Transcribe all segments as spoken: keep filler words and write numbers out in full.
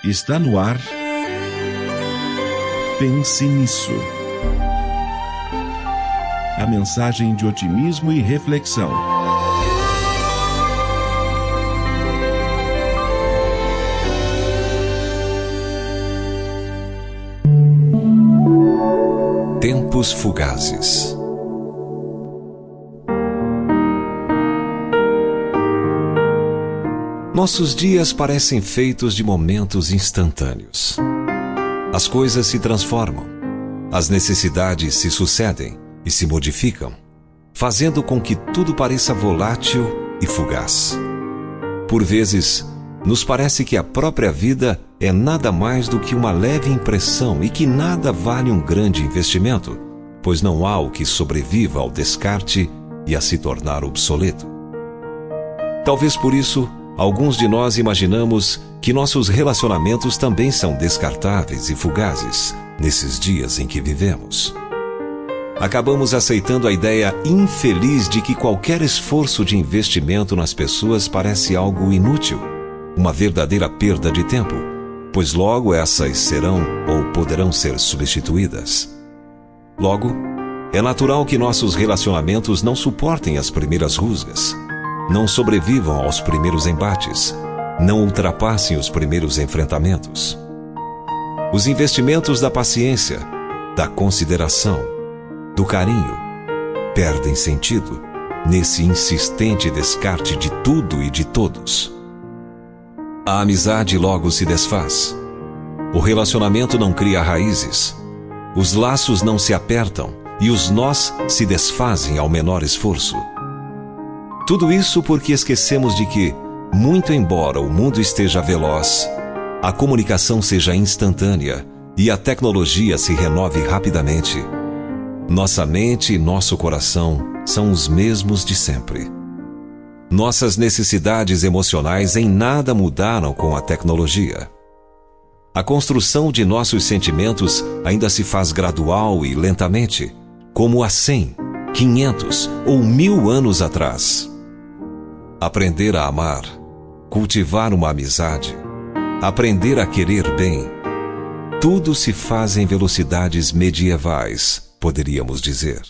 Está no ar. Pense nisso. A mensagem de otimismo e reflexão. Tempos fugazes. Nossos dias parecem feitos de momentos instantâneos. As coisas se transformam, as necessidades se sucedem e se modificam, fazendo com que tudo pareça volátil e fugaz. Por vezes, nos parece que a própria vida é nada mais do que uma leve impressão e que nada vale um grande investimento, pois não há o que sobreviva ao descarte e a se tornar obsoleto. Talvez por isso, alguns de nós imaginamos que nossos relacionamentos também são descartáveis e fugazes nesses dias em que vivemos. Acabamos aceitando a ideia infeliz de que qualquer esforço de investimento nas pessoas parece algo inútil, uma verdadeira perda de tempo, pois logo essas serão ou poderão ser substituídas. Logo, é natural que nossos relacionamentos não suportem as primeiras rusgas, não sobrevivam aos primeiros embates, não ultrapassem os primeiros enfrentamentos. Os investimentos da paciência, da consideração, do carinho, perdem sentido nesse insistente descarte de tudo e de todos. A amizade logo se desfaz. O relacionamento não cria raízes. Os laços não se apertam e os nós se desfazem ao menor esforço. Tudo isso porque esquecemos de que, muito embora o mundo esteja veloz, a comunicação seja instantânea e a tecnologia se renove rapidamente, nossa mente e nosso coração são os mesmos de sempre. Nossas necessidades emocionais em nada mudaram com a tecnologia. A construção de nossos sentimentos ainda se faz gradual e lentamente, como há cem, quinhentos ou mil anos atrás. Aprender a amar, cultivar uma amizade, aprender a querer bem, tudo se faz em velocidades medievais, poderíamos dizer.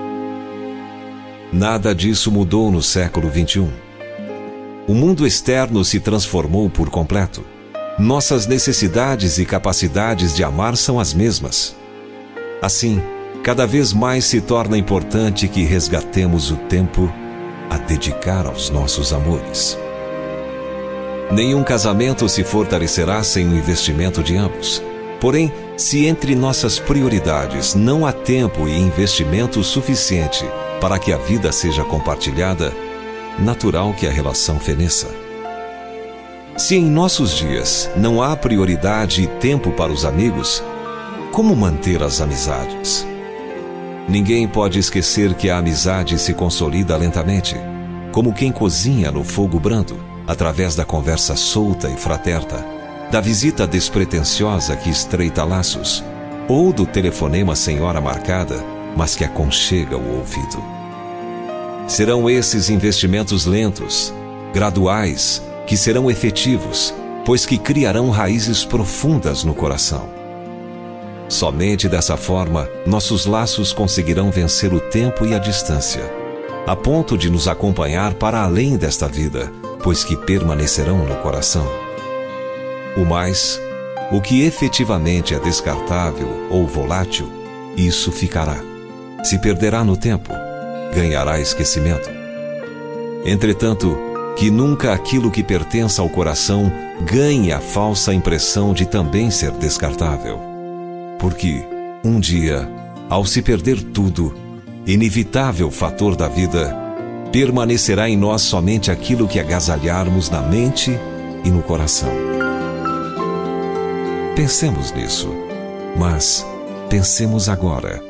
Nada disso mudou no século vinte e um. O mundo externo se transformou por completo. Nossas necessidades e capacidades de amar são as mesmas. Assim, cada vez mais se torna importante que resgatemos o tempo a dedicar aos nossos amores. Nenhum casamento se fortalecerá sem o investimento de ambos. Porém, se entre nossas prioridades não há tempo e investimento suficiente para que a vida seja compartilhada, natural que a relação feneça. Se em nossos dias não há prioridade e tempo para os amigos, como manter as amizades? Ninguém pode esquecer que a amizade se consolida lentamente, como quem cozinha no fogo brando, através da conversa solta e fraterna, da visita despretensiosa que estreita laços, ou do telefonema sem hora marcada, mas que aconchega o ouvido. Serão esses investimentos lentos, graduais, que serão efetivos, pois que criarão raízes profundas no coração. Somente dessa forma, nossos laços conseguirão vencer o tempo e a distância, a ponto de nos acompanhar para além desta vida, pois que permanecerão no coração. O mais, o que efetivamente é descartável ou volátil, isso ficará. Se perderá no tempo, ganhará esquecimento. Entretanto, que nunca aquilo que pertença ao coração ganhe a falsa impressão de também ser descartável. Porque, um dia, ao se perder tudo, inevitável fator da vida, permanecerá em nós somente aquilo que agasalharmos na mente e no coração. Pensemos nisso, mas pensemos agora.